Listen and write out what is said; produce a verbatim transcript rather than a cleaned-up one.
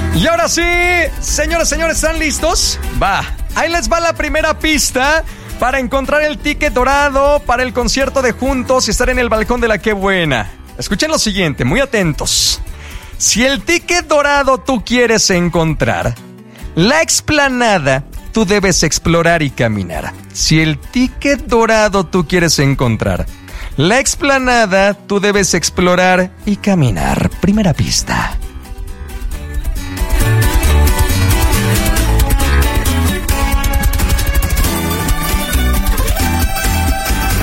Y ahora sí, señores, señores, ¿están listos? Va, ahí les va la primera pista para encontrar el ticket dorado para el concierto de Juntos y estar en el balcón de la Qué Buena. Escuchen lo siguiente, muy atentos. Si el ticket dorado tú quieres encontrar, la explanada tú debes explorar y caminar. Si el ticket dorado tú quieres encontrar, la explanada tú debes explorar y caminar. Primera pista.